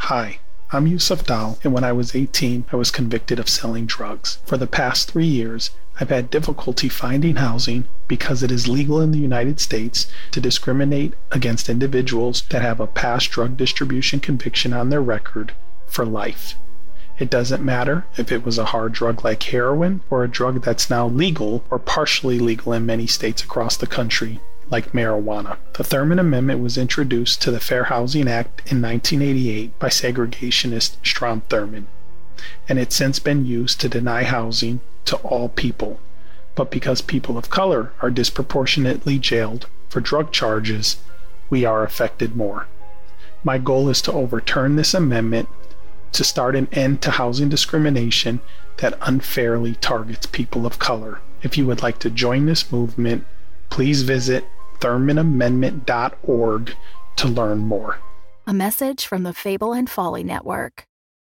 Hi, I'm Yusuf Dal, and when I was 18, I was convicted of selling drugs. For the past 3 years, I've had difficulty finding housing because it is legal in the United States to discriminate against individuals that have a past drug distribution conviction on their record for life. It doesn't matter if it was a hard drug like heroin or a drug that's now legal or partially legal in many states across the country, like marijuana. The Thurman Amendment was introduced to the Fair Housing Act in 1988 by segregationist Strom Thurmond, and it's since been used to deny housing to all people. But because people of color are disproportionately jailed for drug charges, we are affected more. My goal is to overturn this amendment to start an end to housing discrimination that unfairly targets people of color. If you would like to join this movement, please visit ThurmanAmendment.org to learn more. A message from the Fable and Folly Network.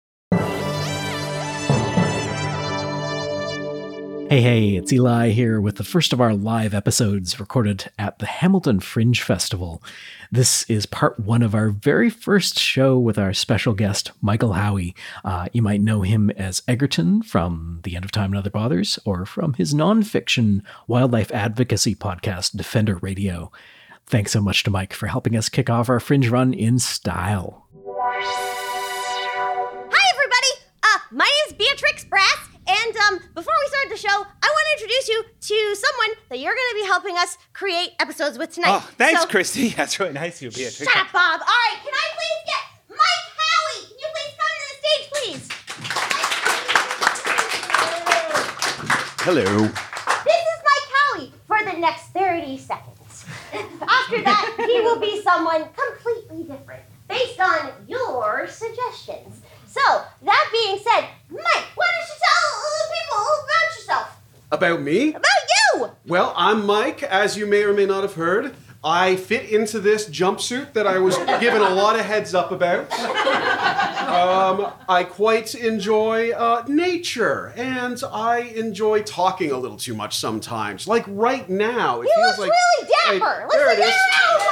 Hey, it's Eli here with the first of our live episodes recorded at the Hamilton Fringe Festival. This is part one of our very first show with our special guest, Michael Howie. You might know him as Egerton from The End of Time and Other Bothers, or from his nonfiction wildlife advocacy podcast, Defender Radio. Thanks so much to Mike for helping us kick off our Fringe run in style. Hi, everybody! My name is Beatrix Brass. And before we start the show, I want to introduce you to someone that you're going to be helping us create episodes with tonight. Oh, thanks, Christy. That's really nice of you, Beatrice. Shut up, Bob. All right, can I please get Mike Howie? Can you please come to the stage, please? Hello. This is Mike Howie for the next 30 seconds. After that, he will be someone completely different, based on your suggestions. So, that being said, Mike, why don't you tell the people about yourself? About me? About you! Well, I'm Mike, as you may or may not have heard. I fit into this jumpsuit that I was given a lot of heads up about. I quite enjoy nature, and I enjoy talking a little too much sometimes. Like right now, it feels like... He looks really dapper! There it is.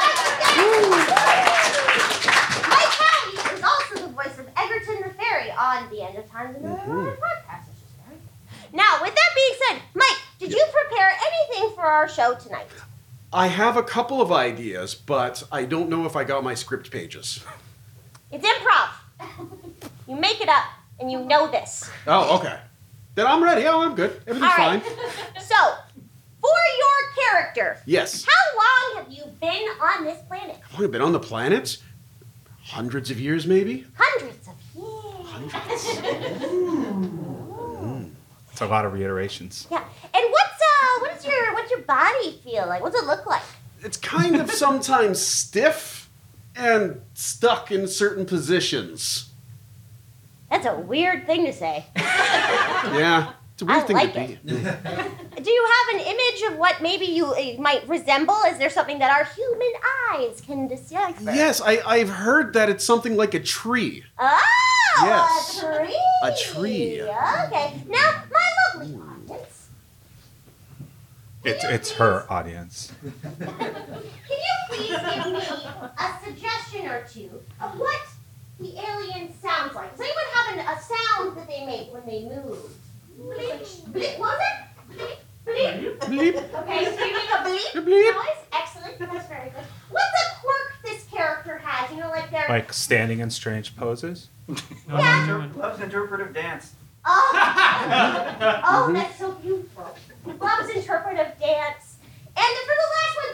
Mike Howie is also the voice of Egerton the Fairy on The End of Time and Other Bothers podcast, which is very good. Now, with that being said, Mike, did you prepare anything for our show tonight? I have a couple of ideas, but I don't know if I got my script pages. It's improv. You make it up, and you know this. Oh, okay. Then I'm ready. Oh, I'm good. Everything's fine. So, for your character, Yes. how long have you been on this planet? How long have I been on the planet? Hundreds of years, maybe? Hundreds of years. Hundreds. It's a lot of reiterations. Yeah. And what's your body feel like? What's it look like? It's kind of sometimes stiff and stuck in certain positions. That's a weird thing to say. Yeah, it's a weird I thing like to be. Do you have an image of what maybe you might resemble? Is there something that our human eyes can decipher? Yes, I've heard that it's something like a tree. Oh, Yes. a tree. A tree. Okay. Now, my lovely audience. It's her audience. Can you please give me a suggestion or two of what the alien sounds like? Does anyone have a sound that they make when they move? Bleep. Bleep. What was it? Bleep. Bleep. Okay, so you make a bleep, Bleep. noise. Excellent. That's very good. What's a quirk this character has? You know, like they're... Like standing in strange poses. Loves interpretive dance. Oh, that's so beautiful. Loves interpretive dance. And then for the last one,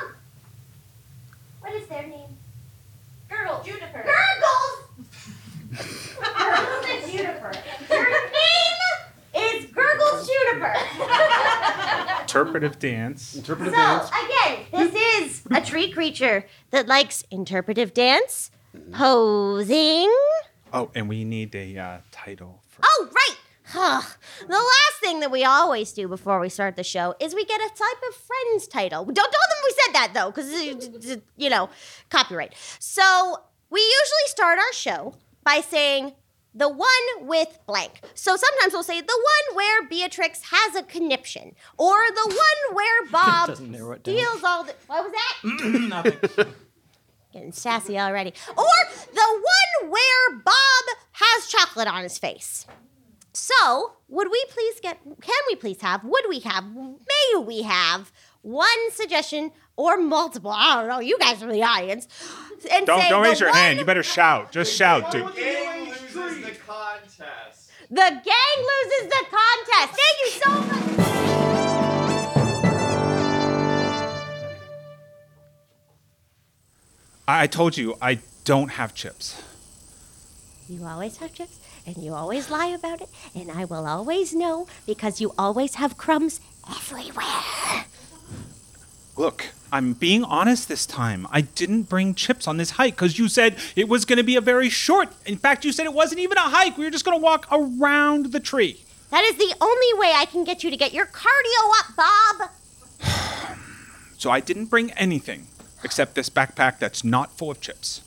what is their name? Gurgle. Juniper. Gurgles! Gurgles and Juniper. Your name is Gurgles Juniper. Interpretive dance. Interpretive So, dance. again, this is a tree creature that likes interpretive dance, posing. Oh, and we need a title for... Oh, right! The last thing that we always do before we start the show is we get a type of Friends title. Don't tell them we said that, though, because, copyright. So we usually start our show by saying the one with blank. So sometimes we'll say the one where Beatrix has a conniption, or the one where Bob Doesn't narrow it down. steals all the... What was that? Nothing. Getting sassy already. Or the one where Bob chocolate on his face. So, would we have one suggestion or multiple? I don't know. You guys are the audience. And Don't raise your hand. You better shout. Just shout, dude. The gang loses the contest. The gang loses the contest. Thank you so much. I told you I don't have chips. You always have chips, and you always lie about it, and I will always know because you always have crumbs everywhere. Look, I'm being honest this time. I didn't bring chips on this hike because you said it was going to be a very short. In fact, you said it wasn't even a hike. We were just going to walk around the tree. That is the only way I can get you to get your cardio up, Bob. So I didn't bring anything except this backpack that's not full of chips.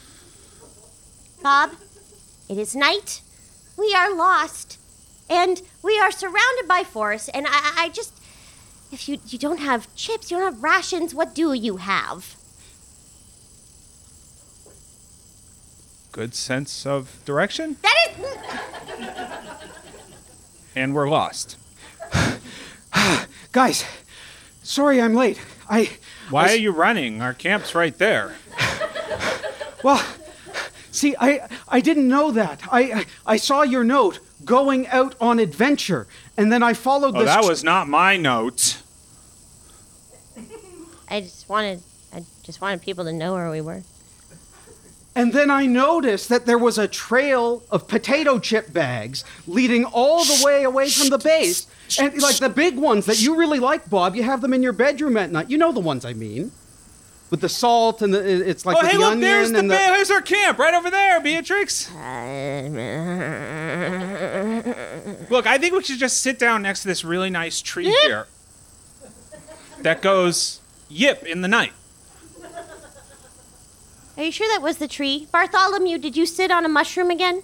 Bob, it is night. We are lost. And we are surrounded by forests. And I just... If you don't have chips, you don't have rations, what do you have? Good sense of direction? That is... And we're lost. Guys, sorry I'm late. Why are you running? Our camp's right there. Well, see, I didn't know that. I saw your note, going out on adventure, and then I followed this... Oh, that was not my note. I just wanted people to know where we were. And then I noticed that there was a trail of potato chip bags leading all the way away from the base. And like the big ones that you really like, Bob, you have them in your bedroom at night. You know the ones I mean. With the salt and it's like with the onion and there's our camp right over there, Beatrix. Look, I think we should just sit down next to this really nice tree here that goes yip in the night. Are you sure that was the tree? Bartholomew, did you sit on a mushroom again?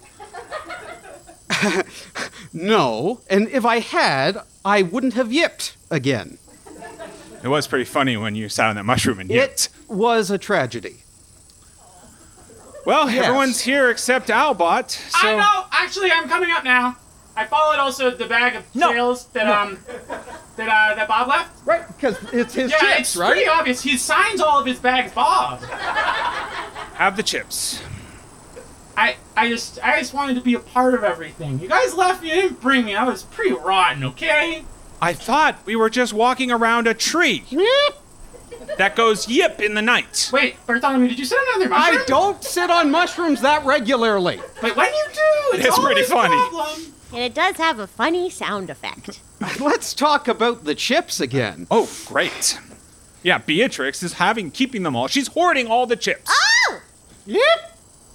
No, and if I had, I wouldn't have yipped again. It was pretty funny when you sat on that mushroom and yipped. It was a tragedy. Well, Yes. everyone's here except Albot. So... I know. Actually, I'm coming up now. I followed also the bag of trails that Bob left. Right, because it's his Yeah, chips, it's right? pretty obvious. He signs all of his bags Bob. Have the chips. I just wanted to be a part of everything. You guys left me. You didn't bring me. I was pretty rotten, okay? I thought we were just walking around a tree that goes yip in the night. Wait, Bartholomew, did you sit on another mushroom? I don't sit on mushrooms that regularly. But when you do, It's pretty always a funny. problem. And it does have a funny sound effect. Let's talk about the chips again. Oh, great. Yeah, Beatrix is keeping them all. She's hoarding all the chips. Oh! Yep.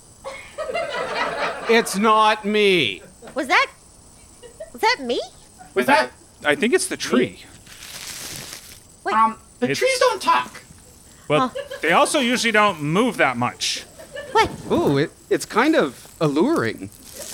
It's not me. Was that me? With that, I think it's the tree. Wait, the It's- trees don't talk. Well, they also usually don't move that much. what? Ooh, it's kind of alluring.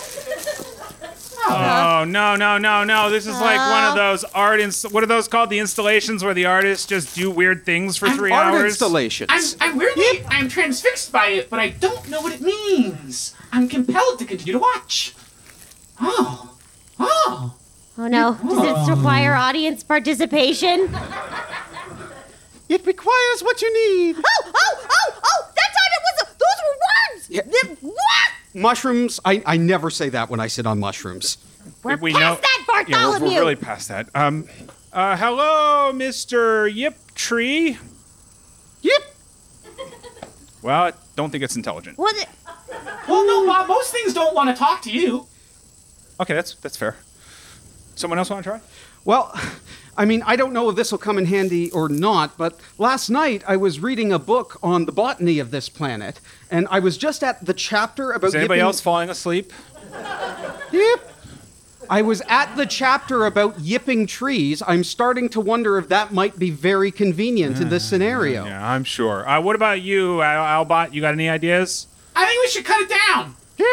Oh, no. This is like one of those what are those called? The installations where the artists just do weird things for 3 Art hours? I'm installations. transfixed by it, but I don't know what it means. I'm compelled to continue to watch. Oh. Oh no, does it require audience participation? It requires what you need. Oh! That time those were words! Yeah. What? Mushrooms, I never say that when I sit on mushrooms. We're We past know- that, Bartholomew! Yeah, we're really past that. Hello, Mr. Yip Tree. Yep. Well, I don't think it's intelligent. Was it? Well, no, Bob, most things don't want to talk to you. Okay, that's fair. Someone else want to try? Well, I mean, I don't know if this will come in handy or not, but last night I was reading a book on the botany of this planet, and I was just at the chapter about Is anybody yipping- else falling asleep? Yep. I was at the chapter about yipping trees. I'm starting to wonder if that might be very convenient in this scenario. Yeah, I'm sure. What about you, Albot? You got any ideas? I think we should cut it down.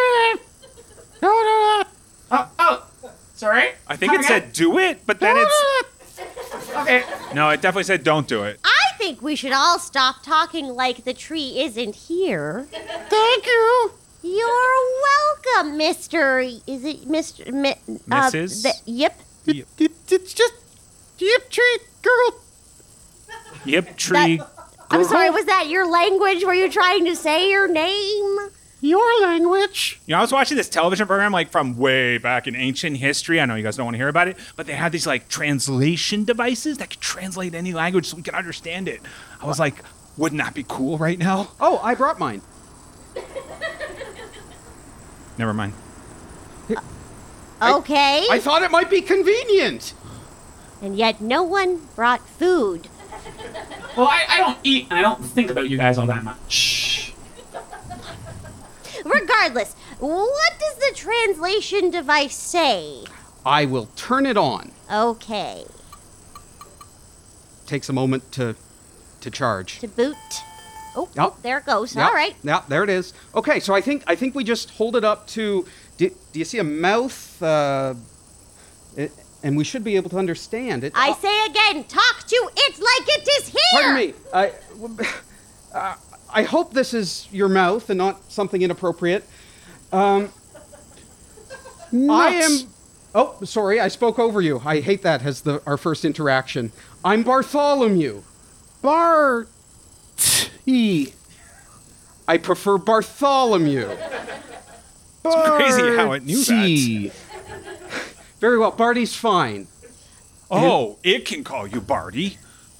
Sorry? I think it said do it, but then it's... Okay. No, it definitely said don't do it. I think we should all stop talking like the tree isn't here. Thank you. You're Mr. Is it Mr. Mrs.? Yip. It's just Yip Tree Girl. Yip Tree. I'm sorry, was that your language? Were you trying to say your name? Your language. You know, I was watching this television program like from way back in ancient history. I know you guys don't want to hear about it, but they had these like translation devices that could translate any language so we could understand it. I was like, wouldn't that be cool right now? Oh, I brought mine. Never mind. Okay. I thought it might be convenient. And yet no one brought food. Well, I don't eat and I don't think about you guys all that much. Regardless, what does the translation device say? I will turn it on. Okay. Takes a moment to charge. To boot. Oh, Yep. there it goes. Yep. All right. Yeah, there it is. Okay, so I think we just hold it up to. Do you see a mouth? And we should be able to understand it. I say again, talk to it like it is here. Pardon me. I hope this is your mouth and not something inappropriate. I am. Oh, sorry, I spoke over you. I hate that as our first interaction. I'm Bartholomew. I prefer Bartholomew. It's crazy how it knew that. Very well, Barty's fine. Oh, it can call you Barty.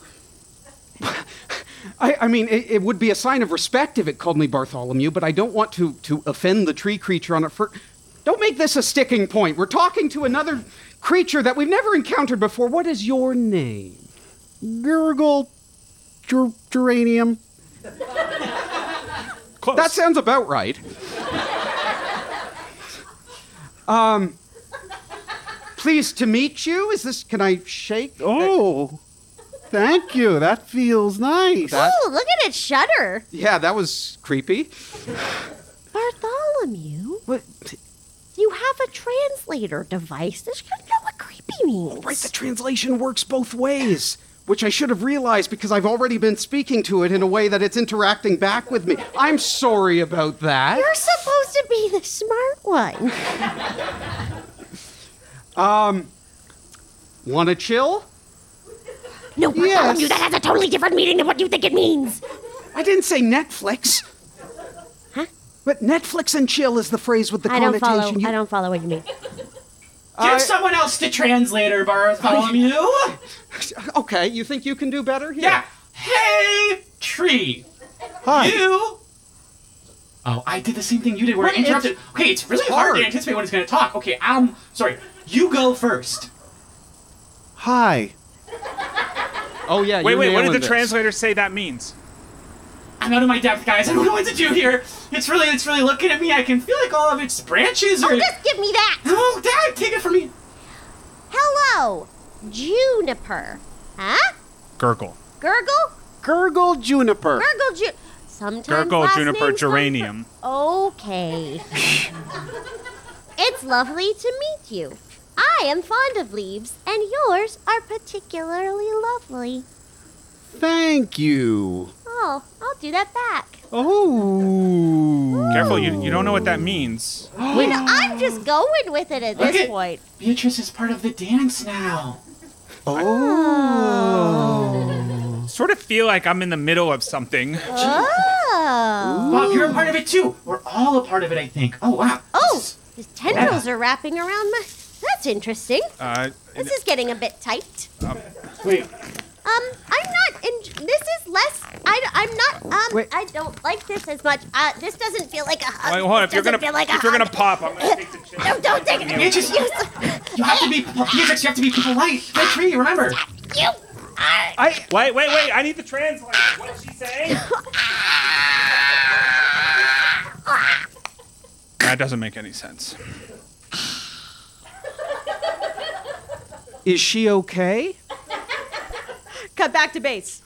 I mean, it would be a sign of respect if it called me Bartholomew, but I don't want to offend the tree creature on it for... Don't make this a sticking point. We're talking to another creature that we've never encountered before. What is your name? Gurgle geranium. Close. That sounds about right. Pleased to meet you. Can I shake? Oh, thank you. That feels nice. Oh, look at it shudder. Yeah, that was creepy. Bartholomew, What? you have a translator device. This should know what creepy means. Right, the translation works both ways, which I should have realized because I've already been speaking to it in a way that it's interacting back with me. I'm sorry about that. You're supposed to be the smart one. Wanna chill? No, Bartholomew, that has a totally different meaning than what you think it means. I didn't say Netflix. Huh? But Netflix and chill is the phrase with the I don't connotation. follow. I don't follow what you mean. Get someone else to translate her, Bartholomew. Okay, you think you can do better? Here. Yeah. Hey, tree. Hi. You. Oh, I did the same thing you did where I interrupted. Okay, it's really hard to anticipate when it's going to talk. Okay, sorry. You go first. Hi. Oh yeah. Wait, you're what did nailing the this. translator say that means? I'm out of my depth, guys. I don't know what to do here. It's really looking at me. I can feel like all of its branches are... Oh, just give me that. No, Dad, take it from me. Hello, juniper. Huh? Gurgle. Gurgle? Gurgle juniper. Gurgle Sometimes Gurgle last juniper names come geranium. Okay. It's lovely to meet you. I am fond of leaves, and yours are particularly lovely. Thank you. Oh, I'll do that back. Oh. Careful, you don't know what that means. You know, I'm just going with it at this point. Beatrice is part of the dance now. Sort of feel like I'm in the middle of something. Oh. Bob, you're a part of it too. We're all a part of it, I think. Oh, wow. Oh, his tendrils are wrapping around my... That's interesting. This is getting a bit tight. Wait. I'm not this is less, I'm not, Wait. I don't like this as much. This doesn't feel like a hug. Wait, hold on. If you're Doesn't gonna feel like a if you're gonna hug. pop, I'm gonna take the chip. No, don't take it. Beatrice, you have to be, Beatrice, you have to be polite. The tree, remember. You are. Wait. I need the translator. What did she say? That doesn't make any sense. Is she okay? Cut back to base.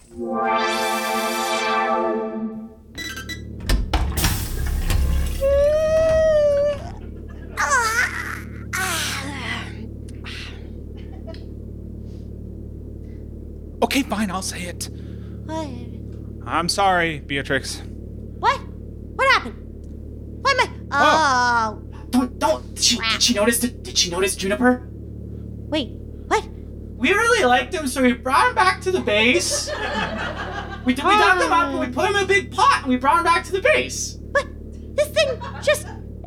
Okay, fine. I'll say it. What? I'm sorry, Beatrix. What? What happened? What am I? Oh. Did she notice? Did she notice Juniper? Wait, what? We really liked him, so we brought him back to the base. We dug him up and we put him in a big pot and we brought him back to the base. But this thing just,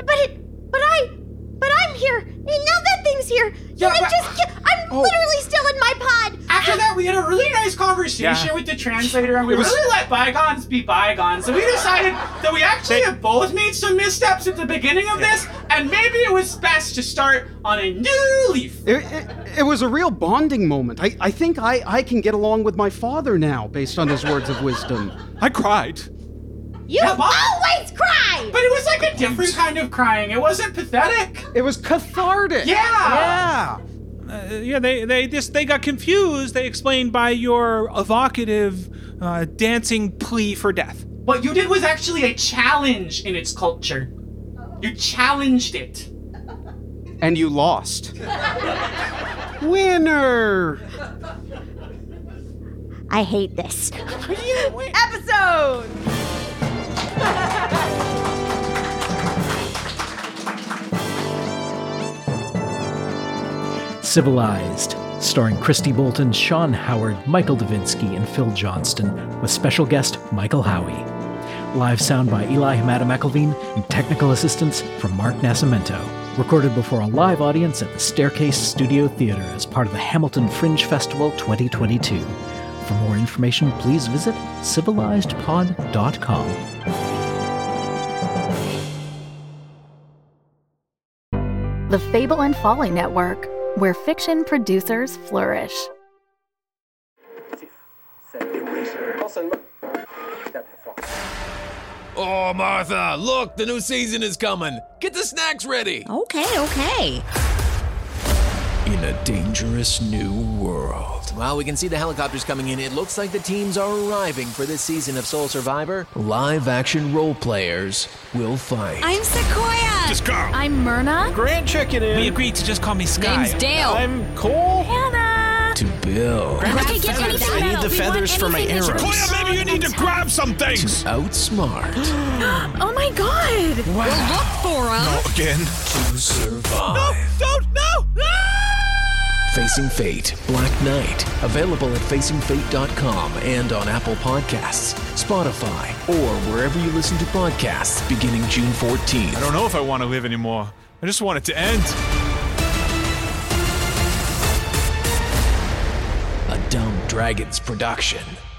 but I'm here. And now that thing's here. Yeah, I'm literally still in my pod. After that, we had a really nice conversation with the translator, and we really let bygones be bygones. So we decided that we actually have both made some missteps at the beginning of this, and maybe it was best to start on a new leaf. It was a real bonding moment. I think I can get along with my father now, based on his words of wisdom. I cried. You always cry! But it was like a different kind of crying. It wasn't pathetic. It was cathartic. Yeah. They got confused. They explained by your evocative, dancing plea for death. What you did was actually a challenge in its culture. You challenged it. And you lost. Winner! I hate this. Episode! Civilized, starring Christy Bolton, Sean Howard, Michael Davinsky, and Phil Johnston, with special guest Michael Howie. Live sound by Eli Hamada McElveen and technical assistance from Mark Nascimento. Recorded before a live audience at the Staircase Studio Theater as part of the Hamilton Fringe Festival 2022. For more information, please visit civilizedpod.com. The Fable and Folly Network, where fiction producers flourish. Oh, Martha, look, the new season is coming. Get the snacks ready. Okay. In a dangerous new world. Well, we can see the helicopters coming in. It looks like the teams are arriving for this season of Soul Survivor. Live-action role players will fight. I'm Sequoia. Just Carl. I'm Myrna. Grand Chicken. We agreed to just call me Sky. Name's Dale. I'm Cole. Hannah. To Bill. I need the feathers for my arrows. Sequoia, maybe you need to grab some things. To outsmart. Oh my God. Wow. Well, look for us. No, again. To survive. No! Facing Fate, Black Knight. Available at facingfate.com and on Apple Podcasts, Spotify, or wherever you listen to podcasts beginning June 14th. I don't know if I want to live anymore. I just want it to end. A Dumb Dragons production.